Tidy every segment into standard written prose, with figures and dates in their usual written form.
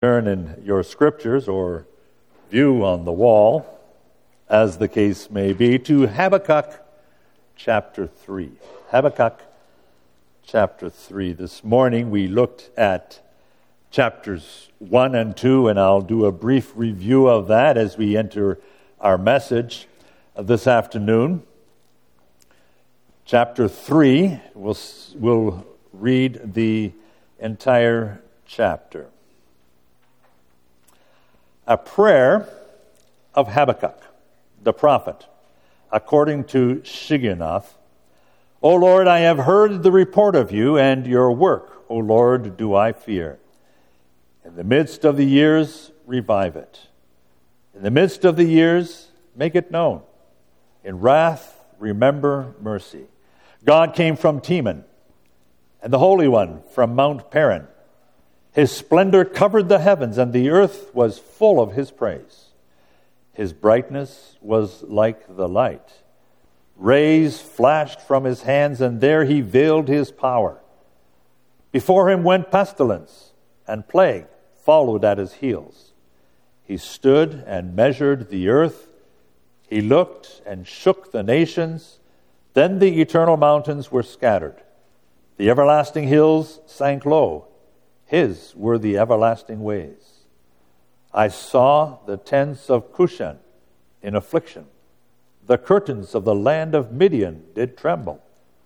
Turn in your scriptures or view on the wall, as the case may be, to Habakkuk chapter 3. Habakkuk chapter 3. This morning we looked at chapters 1 and 2, and I'll do a brief review of that as we enter our message this afternoon. Chapter 3, we'll read the entire chapter. A prayer of Habakkuk, the prophet, according to Shigionoth. O Lord, I have heard the report of you, and your work, O Lord, do I fear. In the midst of the years, revive it. In the midst of the years, make it known. In wrath, remember mercy. God came from Teman, and the Holy One from Mount Paran. His splendor covered the heavens, and the earth was full of his praise. His brightness was like the light. Rays flashed from his hands, and there he veiled his power. Before him went pestilence, and plague followed at his heels. He stood and measured the earth. He looked and shook the nations. Then the eternal mountains were scattered. The everlasting hills sank low. His were the everlasting ways. I saw the tents of Cushan in affliction. The curtains of the land of Midian did tremble.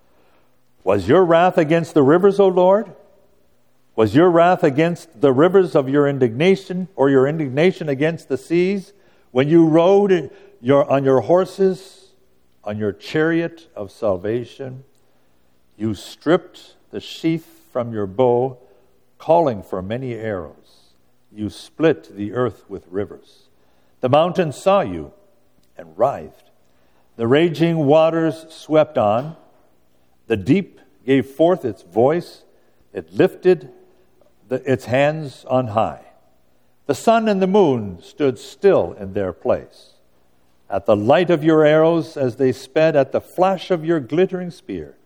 Was your wrath against the rivers, O Lord? Was your wrath against the rivers of your indignation, or your indignation against the seas, when you rode on your horses, on your chariot of salvation? You stripped the sheath from your bow, calling for many arrows. You split the earth with rivers. The mountains saw you and writhed. The raging waters swept on. The deep gave forth its voice. It lifted its hands on high. The sun and the moon stood still in their place. At the light of your arrows as they sped, at the flash of your glittering spear,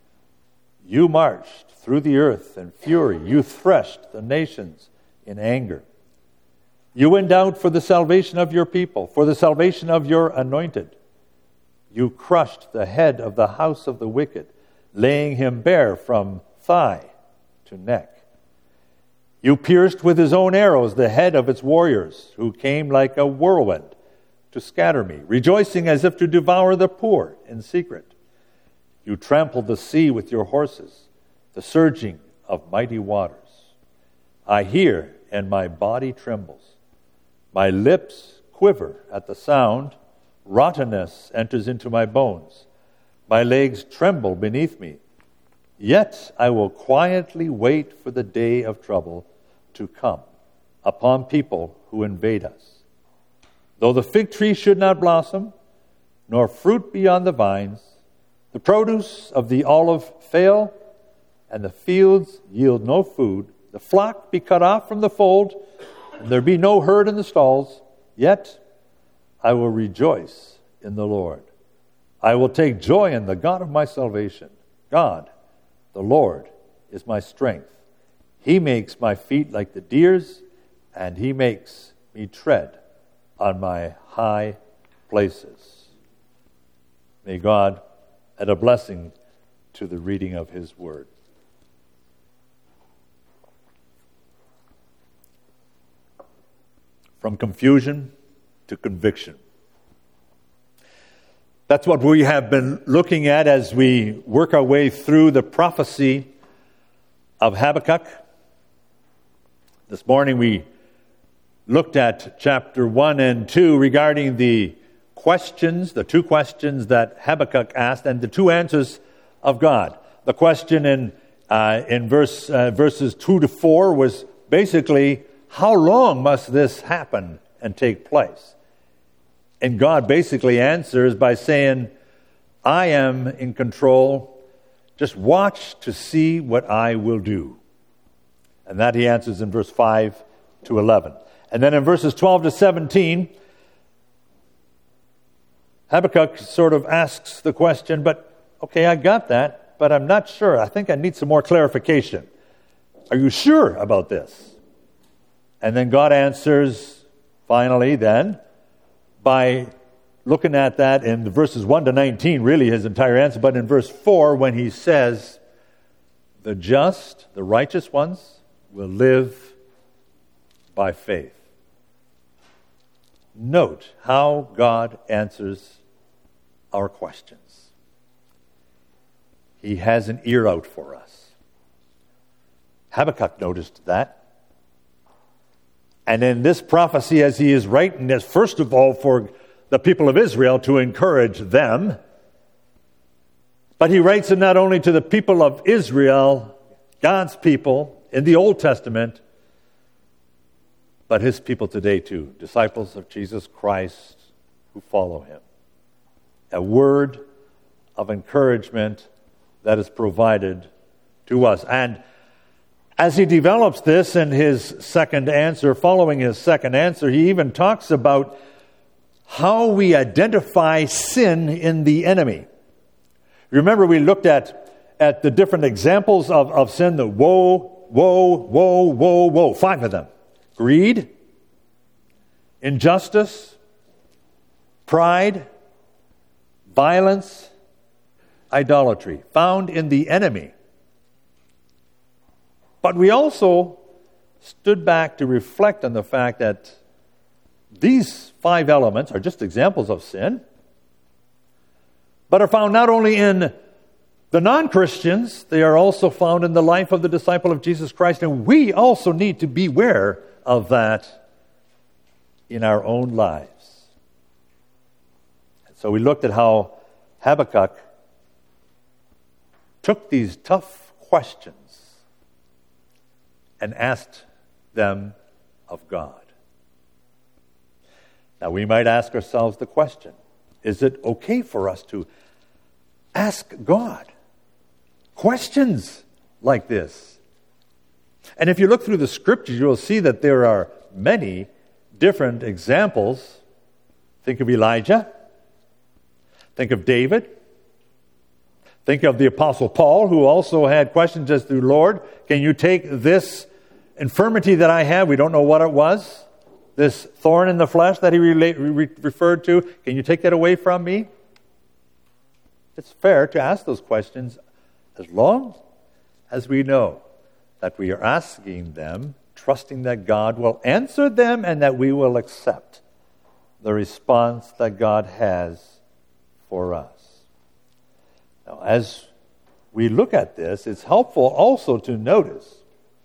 you marched through the earth in fury. You threshed the nations in anger. You went out for the salvation of your people, for the salvation of your anointed. You crushed the head of the house of the wicked, laying him bare from thigh to neck. You pierced with his own arrows the head of its warriors, who came like a whirlwind to scatter me, rejoicing as if to devour the poor in secret. You trampled the sea with your horses, the surging of mighty waters. I hear, and my body trembles. My lips quiver at the sound. Rottenness enters into my bones. My legs tremble beneath me. Yet I will quietly wait for the day of trouble to come upon people who invade us. Though the fig tree should not blossom, nor fruit be on the vines, the produce of the olive fail, and the fields yield no food, the flock be cut off from the fold, and there be no herd in the stalls, yet I will rejoice in the Lord. I will take joy in the God of my salvation. God, the Lord, is my strength. He makes my feet like the deer's, and he makes me tread on my high places. May God add a blessing to the reading of his word. From confusion to conviction. That's what we have been looking at as we work our way through the prophecy of Habakkuk. This morning we looked at chapter 1 and 2 regarding the two questions that Habakkuk asked and the two answers of God. The question in verses 2 to 4 was basically, how long must this happen and take place? And God basically answers by saying, I am in control. Just watch to see what I will do. And that he answers in verse 5 to 11. And then in verses 12 to 17, Habakkuk sort of asks the question, but okay, I got that, but I'm not sure. I think I need some more clarification. Are you sure about this? And then God answers, finally then, by looking at that in verses 1 to 19, really his entire answer, but in verse 4, when he says, the just, the righteous ones, will live by faith. Note how God answers our questions. He has an ear out for us. Habakkuk noticed that. And in this prophecy, as he is writing this, first of all, for the people of Israel to encourage them, but he writes it not only to the people of Israel, God's people in the Old Testament, but his people today too, disciples of Jesus Christ who follow him. A word of encouragement that is provided to us. And as he develops this in his second answer, following his second answer, he even talks about how we identify sin in the enemy. Remember, we looked at the different examples of sin, the woe, woe, woe, woe, woe, 5 of them. Greed, injustice, pride, violence, idolatry, found in the enemy. But we also stood back to reflect on the fact that these 5 elements are just examples of sin, but are found not only in the non-Christians, they are also found in the life of the disciple of Jesus Christ, and we also need to beware of that in our own lives. And so we looked at how Habakkuk took these tough questions and asked them of God. Now we might ask ourselves the question, is it okay for us to ask God questions like this? And if you look through the scriptures, you'll see that there are many different examples. Think of Elijah. Think of David. Think of the Apostle Paul, who also had questions as to, Lord, can you take this infirmity that I have? We don't know what it was. This thorn in the flesh that he referred to, can you take that away from me? It's fair to ask those questions as long as we know that we are asking them, trusting that God will answer them and that we will accept the response that God has for us. Now, as we look at this, it's helpful also to notice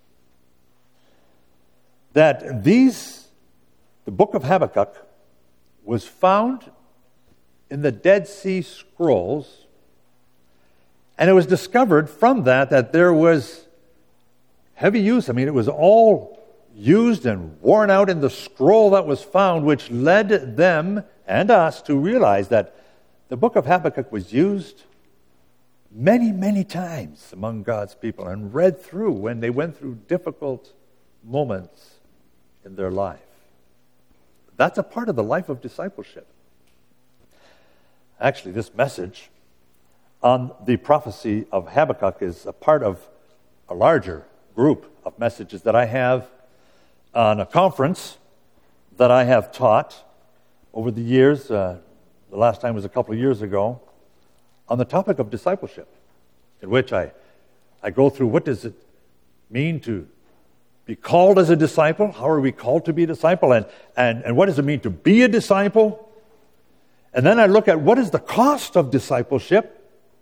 that the book of Habakkuk was found in the Dead Sea Scrolls, and it was discovered from that there was heavy use. I mean, it was all used and worn out in the scroll that was found, which led them and us to realize that the book of Habakkuk was used many, many times among God's people and read through when they went through difficult moments in their life. That's a part of the life of discipleship. Actually, this message on the prophecy of Habakkuk is a part of a larger group of messages that I have on a conference that I have taught over the years. The last time was a couple of years ago, on the topic of discipleship, in which I go through what does it mean to be called as a disciple? How are we called to be a disciple? And what does it mean to be a disciple? And then I look at what is the cost of discipleship.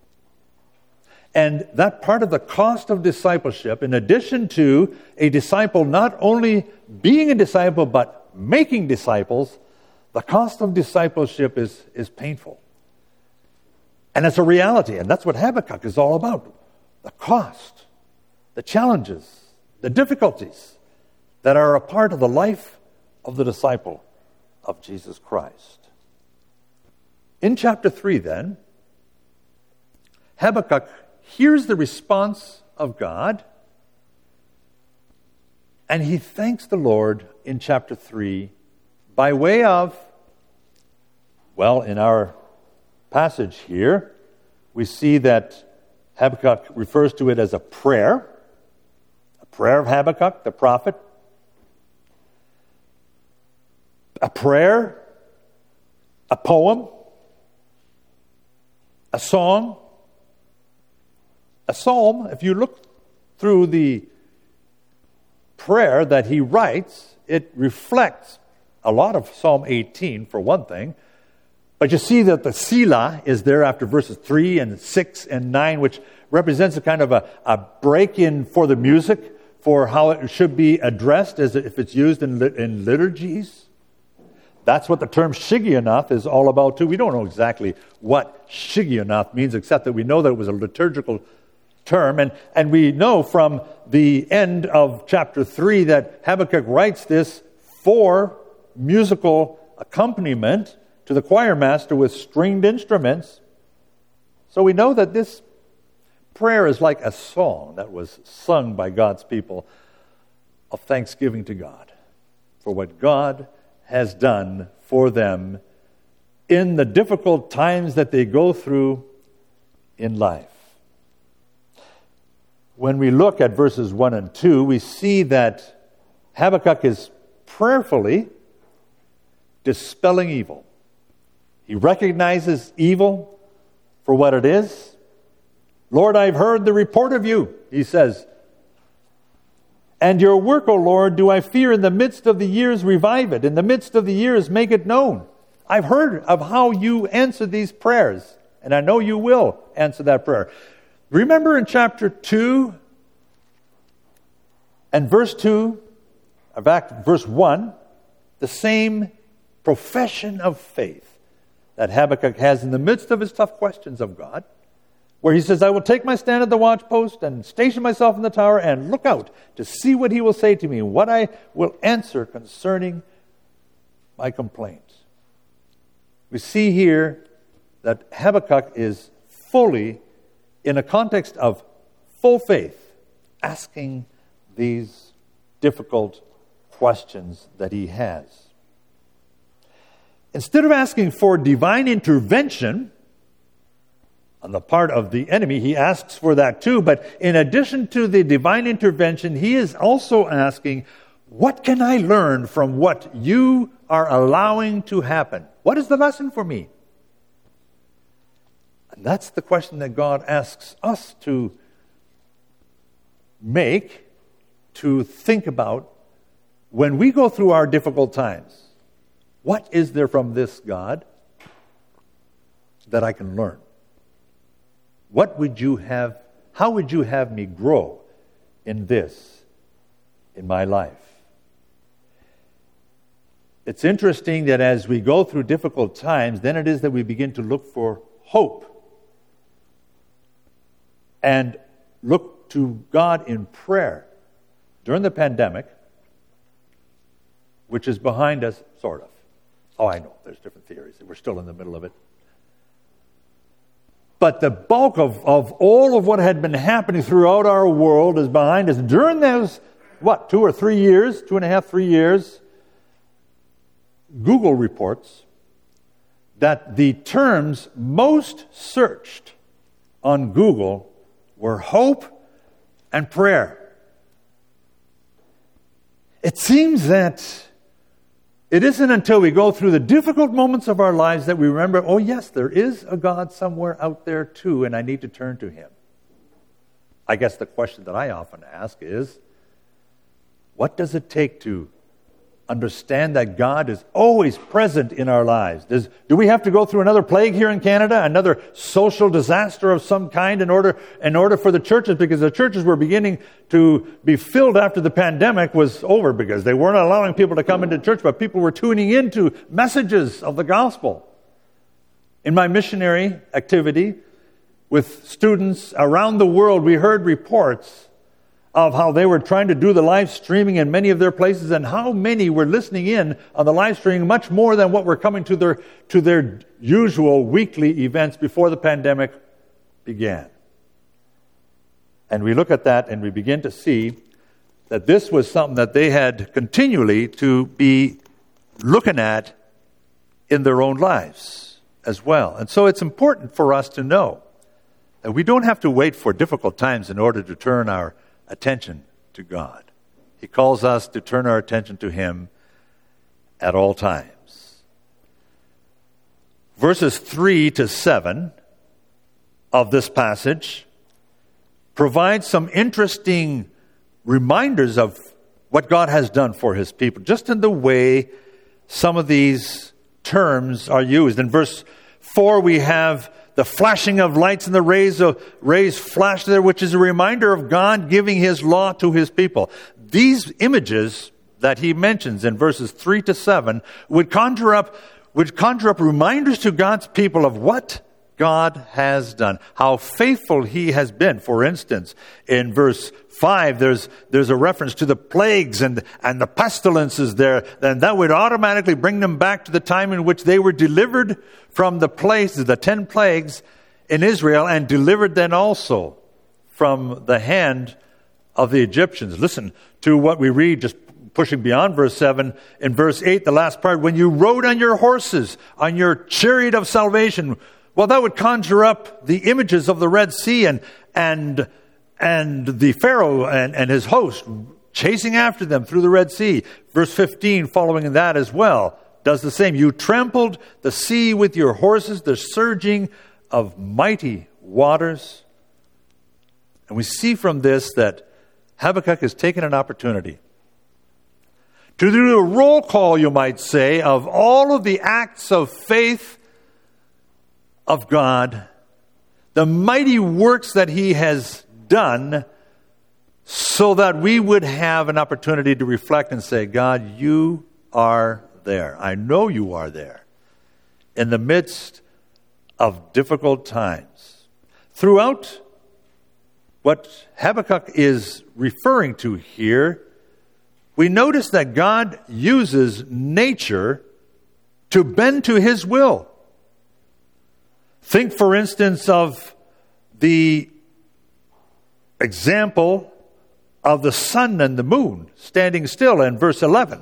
And that part of the cost of discipleship, in addition to a disciple not only being a disciple but making disciples, the cost of discipleship is painful. And it's a reality, and that's what Habakkuk is all about. The cost, the challenges, the difficulties that are a part of the life of the disciple of Jesus Christ. In chapter 3, then, Habakkuk hears the response of God, and he thanks the Lord in chapter 3 by way of, well, in our passage here, we see that Habakkuk refers to it as a prayer of Habakkuk, the prophet. a prayer, a poem, a song, a psalm. If you look through the prayer that he writes, it reflects a lot of Psalm 18, for one thing. But you see that the Selah is there after verses 3 and 6 and 9, which represents a kind of a break-in for the music, for how it should be addressed as if it's used in liturgies. That's what the term Shigionoth is all about too. We don't know exactly what Shigionoth means, except that we know that it was a liturgical term. And we know from the end of chapter 3 that Habakkuk writes this for musical accompaniment to the choir master with stringed instruments. So we know that this prayer is like a song that was sung by God's people of thanksgiving to God for what God has done for them in the difficult times that they go through in life. When we look at verses 1 and 2, we see that Habakkuk is prayerfully dispelling evil. He recognizes evil for what it is. Lord, I've heard the report of you, he says. And your work, O Lord, do I fear. In the midst of the years, revive it. In the midst of the years, make it known. I've heard of how you answer these prayers, and I know you will answer that prayer. Remember in chapter 2 and verse 2, back verse 1, the same profession of faith that Habakkuk has in the midst of his tough questions of God, where he says, I will take my stand at the watchpost and station myself in the tower and look out to see what he will say to me, what I will answer concerning my complaint. We see here that Habakkuk is fully in a context of full faith, asking these difficult questions that he has. Instead of asking for divine intervention on the part of the enemy, he asks for that too. But in addition to the divine intervention, he is also asking, what can I learn from what you are allowing to happen? What is the lesson for me? And that's the question that God asks us to make, to think about when we go through our difficult times. What is there from this, God, that I can learn? What would you have, how would you have me grow in this, in my life? It's interesting that as we go through difficult times, then it is that we begin to look for hope and look to God in prayer. During the pandemic, which is behind us, sort of. Oh, I know, there's different theories. We're still in the middle of it. But the bulk of all of what had been happening throughout our world is behind us. During those, 2.5, 3 years, Google reports that the terms most searched on Google were hope and prayer. It seems that it isn't until we go through the difficult moments of our lives that we remember, oh yes, there is a God somewhere out there too, and I need to turn to Him. I guess the question that I often ask is, what does it take to understand that God is always present in our lives? Do we have to go through another plague here in Canada, another social disaster of some kind in order for the churches, because the churches were beginning to be filled after the pandemic was over, because they weren't allowing people to come into church, but people were tuning into messages of the gospel. In my missionary activity with students around the world, we heard reports of how they were trying to do the live streaming in many of their places, and how many were listening in on the live streaming much more than what were coming to their usual weekly events before the pandemic began. And we look at that and we begin to see that this was something that they had continually to be looking at in their own lives as well. And so it's important for us to know that we don't have to wait for difficult times in order to turn our attention to God. He calls us to turn our attention to Him at all times. Verses 3 to 7 of this passage provide some interesting reminders of what God has done for his people, just in the way some of these terms are used. In verse 4, we have the flashing of lights and the rays flash there, which is a reminder of God giving his law to his people. These images that he mentions in verses 3 to 7 would conjure up reminders to God's people of what God has done, how faithful he has been. For instance, in verse 5, there's a reference to the plagues and the pestilences there, and that would automatically bring them back to the time in which they were delivered from the places, the 10 plagues in Israel, and delivered then also from the hand of the Egyptians. Listen to what we read, just pushing beyond verse 7. In verse 8, the last part, when you rode on your horses, on your chariot of salvation. Well, that would conjure up the images of the Red Sea and the Pharaoh and his host chasing after them through the Red Sea. Verse 15, following that as well, does the same. You trampled the sea with your horses, the surging of mighty waters. And we see from this that Habakkuk has taken an opportunity to do a roll call, you might say, of all of the acts of faith of God, the mighty works that he has done, so that we would have an opportunity to reflect and say, God, you are there. I know you are there in the midst of difficult times. Throughout what Habakkuk is referring to here, we notice that God uses nature to bend to his will. Think, for instance, of the example of the sun and the moon standing still in verse 11.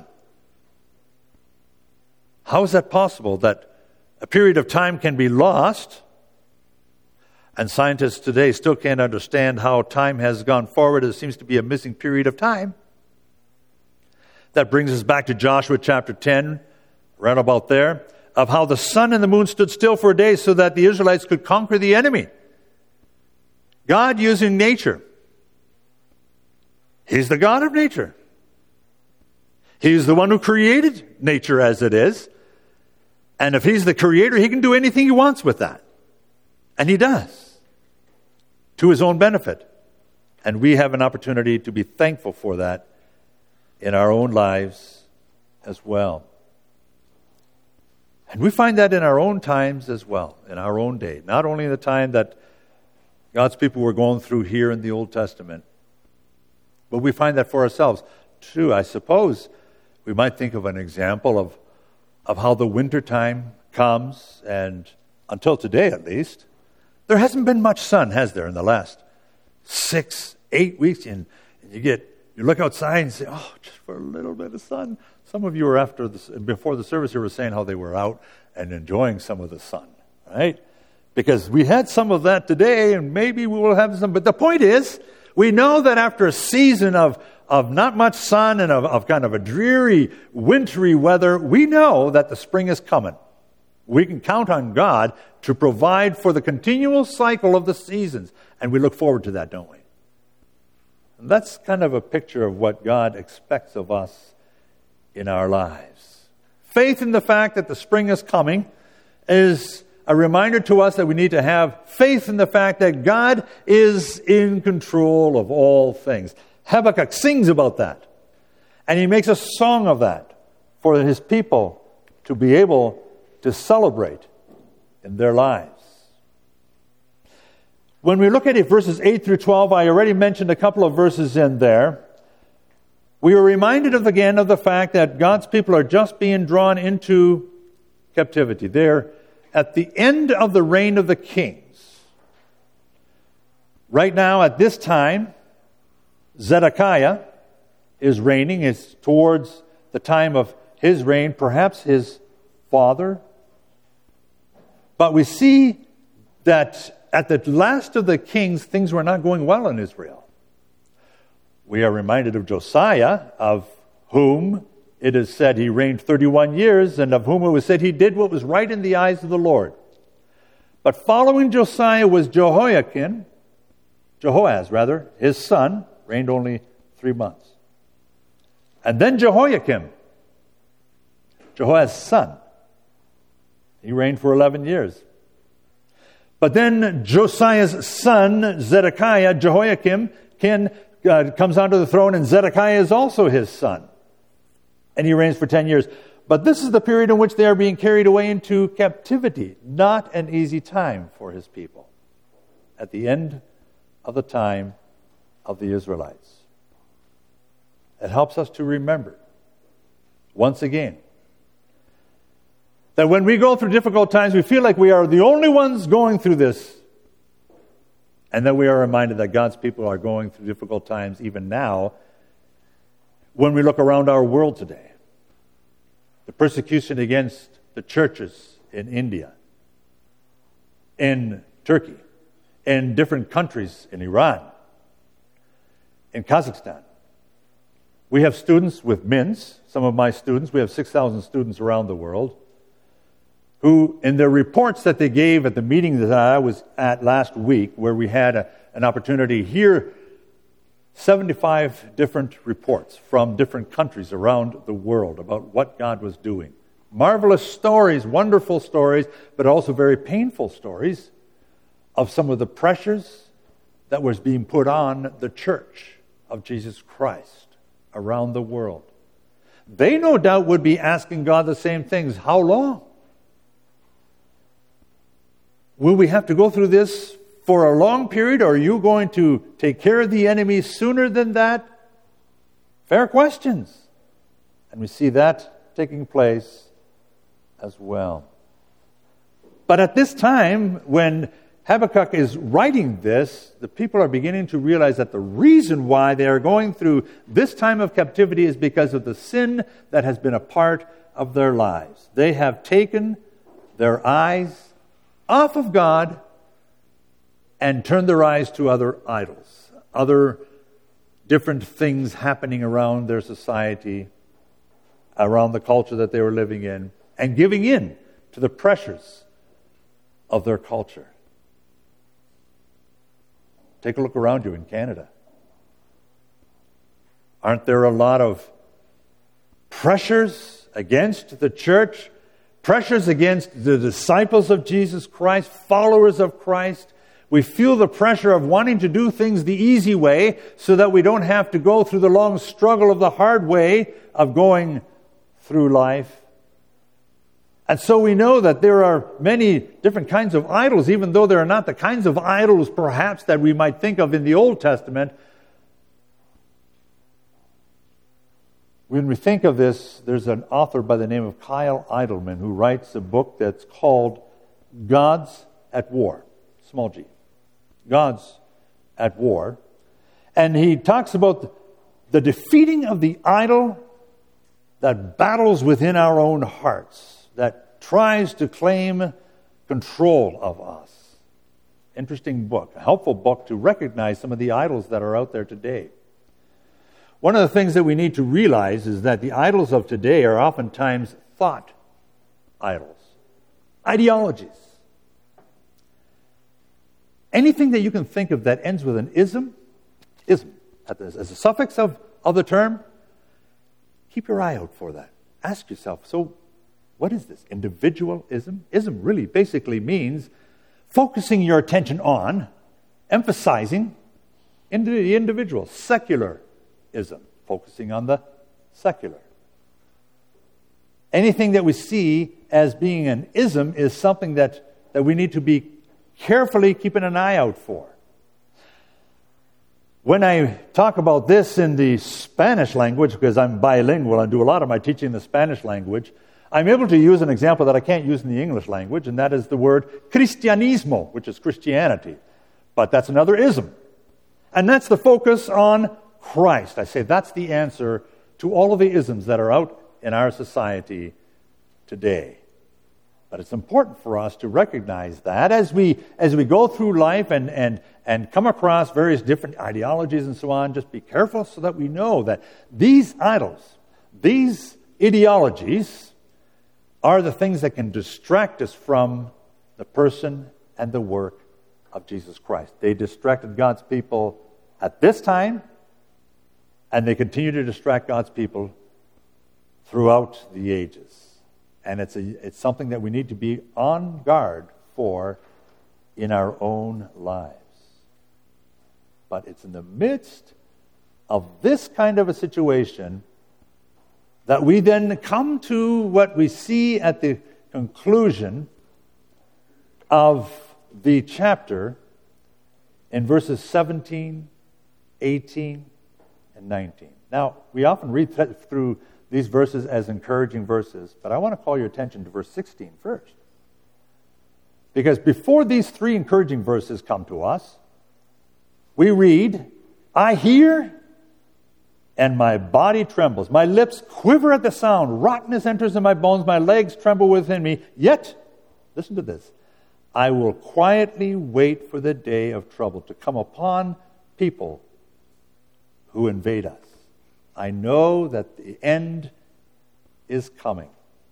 How is that possible that a period of time can be lost? And scientists today still can't understand how time has gone forward. There seems to be a missing period of time. That brings us back to Joshua chapter 10, right about there, of how the sun and the moon stood still for a day so that the Israelites could conquer the enemy. God using nature. He's the God of nature. He's the one who created nature as it is. And if he's the creator, he can do anything he wants with that. And he does. To his own benefit. And we have an opportunity to be thankful for that in our own lives as well. And we find that in our own times as well, in our own day. Not only in the time that God's people were going through here in the Old Testament, but we find that for ourselves too. I suppose we might think of an example of how the wintertime comes, and until today at least, there hasn't been much sun, has there, in the last 6-8 weeks? And you look outside and say, oh, just for a little bit of sun. Some of you were before the service, you were saying how they were out and enjoying some of the sun, right? Because we had some of that today, and maybe we will have some. But the point is, we know that after a season of not much sun and of kind of a dreary, wintry weather, we know that the spring is coming. We can count on God to provide for the continual cycle of the seasons. And we look forward to that, don't we? And that's kind of a picture of what God expects of us in our lives. Faith in the fact that the spring is coming is a reminder to us that we need to have faith in the fact that God is in control of all things. Habakkuk sings about that. And he makes a song of that for his people to be able to celebrate in their lives. When we look at it, verses 8 through 12, I already mentioned a couple of verses in there. We are reminded again of the fact that God's people are just being drawn into captivity. They're at the end of the reign of the kings. Right now, at this time, Zedekiah is reigning. It's towards the time of his reign, perhaps his father. But we see that at the last of the kings, things were not going well in Israel. We are reminded of Josiah, of whom it is said he reigned 31 years, and of whom it was said he did what was right in the eyes of the Lord. But following Josiah was Jehoaz, his son, reigned only 3 months. And then Jehoiakim, Jehoaz's son, he reigned for 11 years. But then Josiah's son, Zedekiah, Jehoiakim, comes onto the throne, and Zedekiah is also his son. And he reigns for 10 years. But this is the period in which they are being carried away into captivity. Not an easy time for his people. At the end of the time of the Israelites. It helps us to remember, once again, that when we go through difficult times, we feel like we are the only ones going through this. And then we are reminded that God's people are going through difficult times even now when we look around our world today. The persecution against the churches in India, in Turkey, in different countries, in Iran, in Kazakhstan. We have students with MINS, some of my students, we have 6,000 students around the world, who, in their reports that they gave at the meeting that I was at last week, where we had an opportunity to hear 75 different reports from different countries around the world about what God was doing. Marvelous stories, wonderful stories, but also very painful stories of some of the pressures that was being put on the church of Jesus Christ around the world. They no doubt would be asking God the same things. How long? Will we have to go through this for a long period, or are you going to take care of the enemy sooner than that? Fair questions. And we see that taking place as well. But at this time, when Habakkuk is writing this, the people are beginning to realize that the reason why they are going through this time of captivity is because of the sin that has been a part of their lives. They have taken their eyes off of God and turned their eyes to other idols, other different things happening around their society, around the culture that they were living in, and giving in to the pressures of their culture. Take a look around you in Canada. Aren't there a lot of pressures against the church, pressures against the disciples of Jesus Christ, followers of Christ? We feel the pressure of wanting to do things the easy way so that we don't have to go through the long struggle of the hard way of going through life. And so we know that there are many different kinds of idols, even though they are not the kinds of idols perhaps that we might think of in the Old Testament. When we think of this, there's an author by the name of Kyle Idleman who writes a book that's called Gods at War, small g. Gods at War. And he talks about the defeating of the idol that battles within our own hearts, that tries to claim control of us. Interesting book, a helpful book to recognize some of the idols that are out there today. One of the things that we need to realize is that the idols of today are oftentimes thought idols, ideologies. Anything that you can think of that ends with an ism as a suffix of the term, keep your eye out for that. Ask yourself, so what is this? Individualism? Ism really basically means focusing your attention on, emphasizing the individual. Secularism, focusing on the secular. Anything that we see as being an ism is something that we need to be carefully keeping an eye out for. When I talk about this in the Spanish language, because I'm bilingual and do a lot of my teaching in the Spanish language, I'm able to use an example that I can't use in the English language, and that is the word Cristianismo, which is Christianity. But that's another ism. And that's the focus on Christ. I say that's the answer to all of the isms that are out in our society today. But it's important for us to recognize that as we go through life and come across various different ideologies and so on, just be careful so that we know that these idols, these ideologies are the things that can distract us from the person and the work of Jesus Christ. They distracted God's people at this time, and they continue to distract God's people throughout the ages. And it's something that we need to be on guard for in our own lives. But it's in the midst of this kind of a situation that we then come to what we see at the conclusion of the chapter in verses 17, 18, and 19. Now, we often read through these verses as encouraging verses, but I want to call your attention to verse 16 first. Because before these three encouraging verses come to us, we read, I hear and my body trembles. My lips quiver at the sound. Rottenness enters in my bones. My legs tremble within me. Yet, listen to this, I will quietly wait for the day of trouble to come upon people who invade us. I know that the end is coming.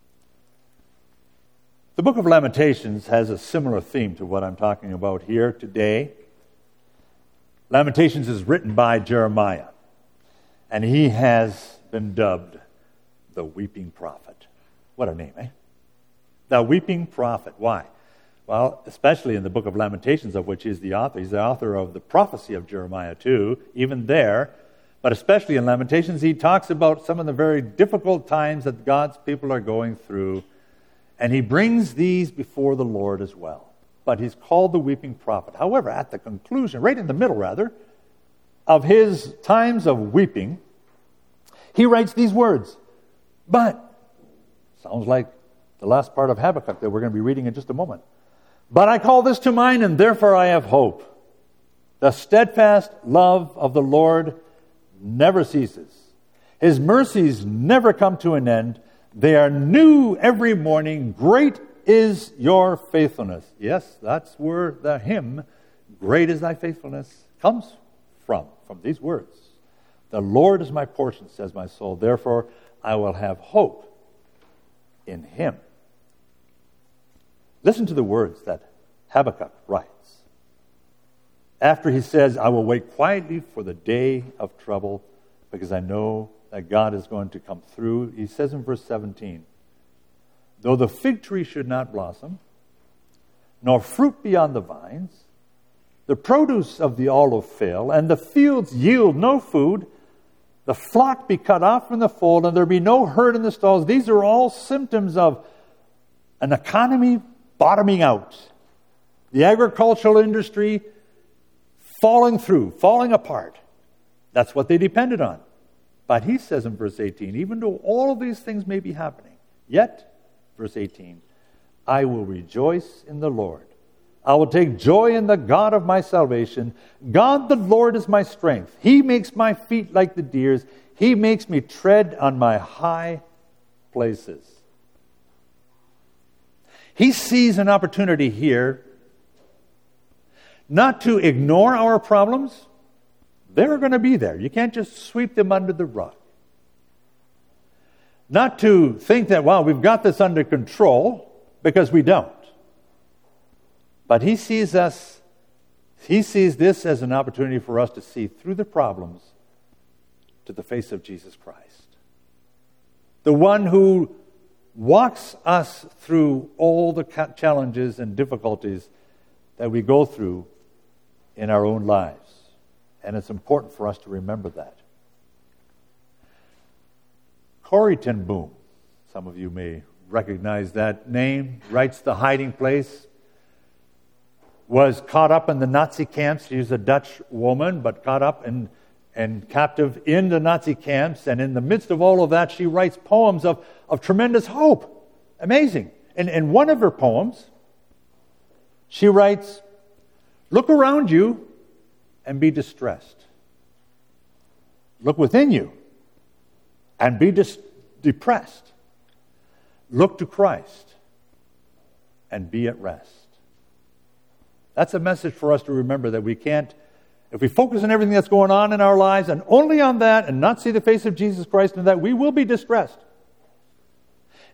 The book of Lamentations has a similar theme to what I'm talking about here today. Lamentations is written by Jeremiah, and he has been dubbed the Weeping Prophet. What a name, eh? The Weeping Prophet. Why? Well, especially in the book of Lamentations, of which he's the author. He's the author of the prophecy of Jeremiah too, even there. But especially in Lamentations, he talks about some of the very difficult times that God's people are going through, and he brings these before the Lord as well. But he's called the Weeping Prophet. However, at the conclusion, right in the middle rather, of his times of weeping, he writes these words. But, sounds like the last part of Habakkuk that we're going to be reading in just a moment. But I call this to mind, and therefore I have hope. The steadfast love of the Lord never ceases. His mercies never come to an end. They are new every morning. Great is your faithfulness. Yes, that's where the hymn, Great is thy faithfulness, comes from these words. The Lord is my portion, says my soul. Therefore, I will have hope in him. Listen to the words that Habakkuk writes. After he says, I will wait quietly for the day of trouble because I know that God is going to come through. He says in verse 17, though the fig tree should not blossom, nor fruit be on the vines, the produce of the olive fail, and the fields yield no food, the flock be cut off from the fold, and there be no herd in the stalls. These are all symptoms of an economy bottoming out. The agricultural industry falling through, falling apart. That's what they depended on. But he says in verse 18, even though all of these things may be happening, yet, verse 18, I will rejoice in the Lord. I will take joy in the God of my salvation. God the Lord is my strength. He makes my feet like the deer's. He makes me tread on my high places. He sees an opportunity here not to ignore our problems. They're going to be there. You can't just sweep them under the rug. Not to think that, wow, we've got this under control, because we don't. But he sees this as an opportunity for us to see through the problems to the face of Jesus Christ. The one who walks us through all the challenges and difficulties that we go through in our own lives. And it's important for us to remember that. Corrie ten Boom, some of you may recognize that name, writes The Hiding Place, was caught up in the Nazi camps. She was a Dutch woman, but caught up and captive in the Nazi camps. And in the midst of all of that, she writes poems of tremendous hope. Amazing. And in one of her poems, she writes, look around you and be distressed. Look within you and be depressed. Look to Christ and be at rest. That's a message for us to remember, that we can't, if we focus on everything that's going on in our lives and only on that and not see the face of Jesus Christ, and that we will be distressed.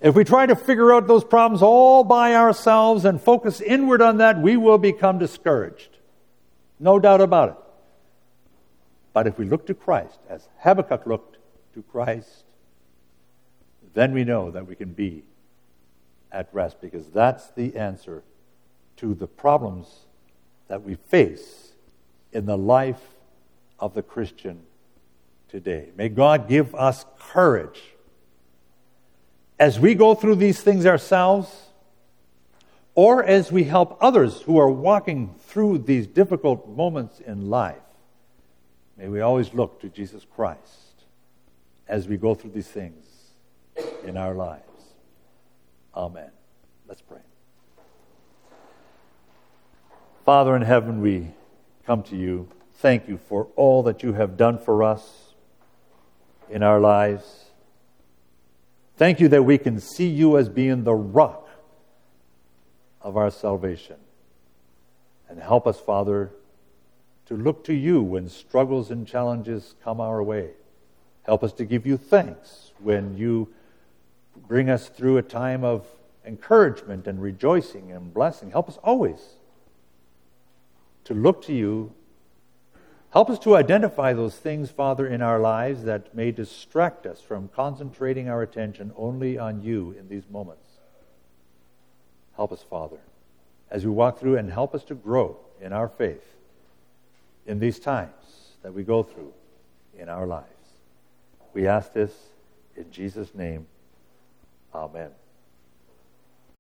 If we try to figure out those problems all by ourselves and focus inward on that, we will become discouraged. No doubt about it. But if we look to Christ, as Habakkuk looked to Christ, then we know that we can be at rest, because that's the answer to the problems that we face in the life of the Christian today. May God give us courage as we go through these things ourselves, or as we help others who are walking through these difficult moments in life. May we always look to Jesus Christ as we go through these things in our lives. Amen. Let's pray. Father in heaven, we come to you. Thank you for all that you have done for us in our lives. Thank you that we can see you as being the rock of our salvation. And help us, Father, to look to you when struggles and challenges come our way. Help us to give you thanks when you bring us through a time of encouragement and rejoicing and blessing. Help us always to look to you. Help us to identify those things, Father, in our lives that may distract us from concentrating our attention only on you in these moments. Help us, Father, as we walk through, and help us to grow in our faith in these times that we go through in our lives. We ask this in Jesus' name. Amen.